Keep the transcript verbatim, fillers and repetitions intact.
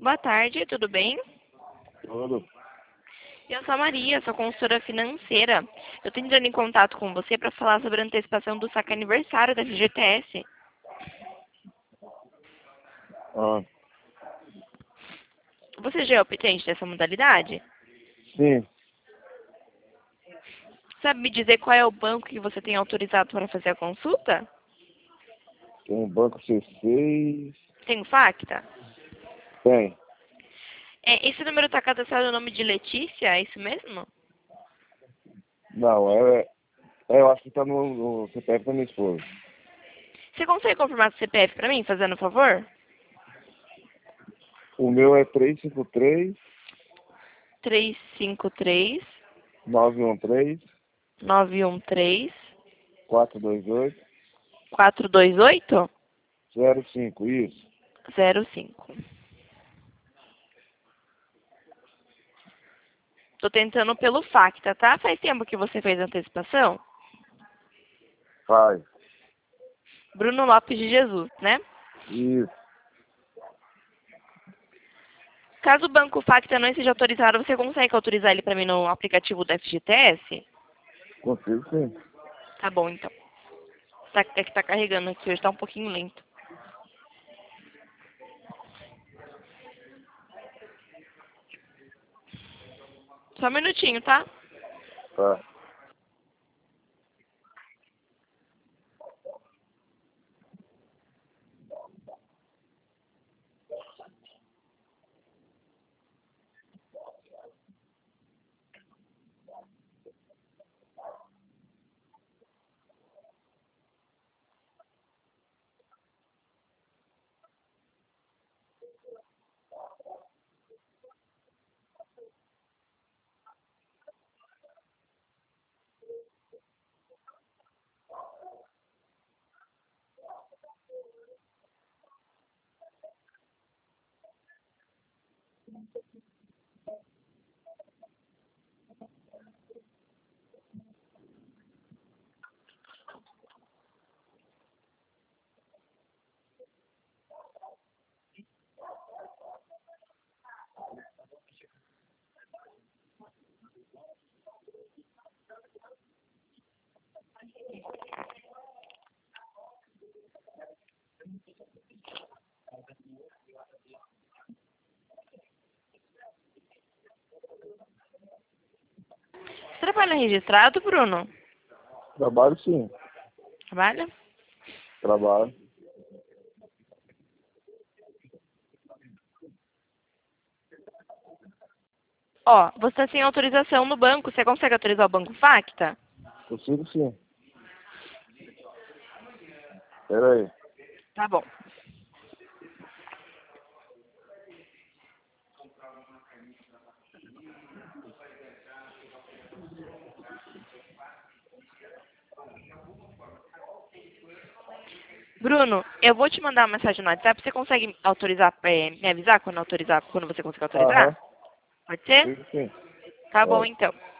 Boa tarde, tudo bem? Tudo. Eu sou a Maria, sou consultora financeira. Eu estou entrando em contato com você para falar sobre a antecipação do saque aniversário da F G T S. Ah, Você já é optante dessa modalidade? sim, Sabe me dizer qual é o banco que você tem autorizado para fazer a consulta? tem um banco C seis. Tem o Facta? Tem. É, esse número está cadastrado no nome de Letícia, é isso mesmo? Não, é, é eu acho que tá no, no C P F da minha esposa. Você consegue confirmar o C P F para mim, fazendo um favor? O meu é três cinco três, três cinco três, nove um três, nove um três, quatro dois oito, quatro dois oito zero cinco, isso. zero cinco. Tô tentando pelo Facta, tá? Faz tempo que você fez a antecipação? Faz. Bruno Lopes de Jesus, né? Isso. Caso o banco Facta não esteja autorizado, você consegue autorizar ele para mim no aplicativo da F G T S? Consigo sim. Tá bom, então. Tá, é que tá carregando aqui, hoje tá um pouquinho lento. Só um minutinho, tá? Tá. Você trabalha registrado, Bruno? Trabalho sim. Trabalha? Trabalho. Ó, você tá sem autorização no banco. Você consegue autorizar o banco Facta? Consigo sim. Pera aí. Tá bom. Bruno, eu vou te mandar uma mensagem no WhatsApp. Você consegue autorizar, é, me avisar quando autorizar, quando você conseguir Aham. autorizar? Pode ser? Consigo sim. Tá bom, Pode. então.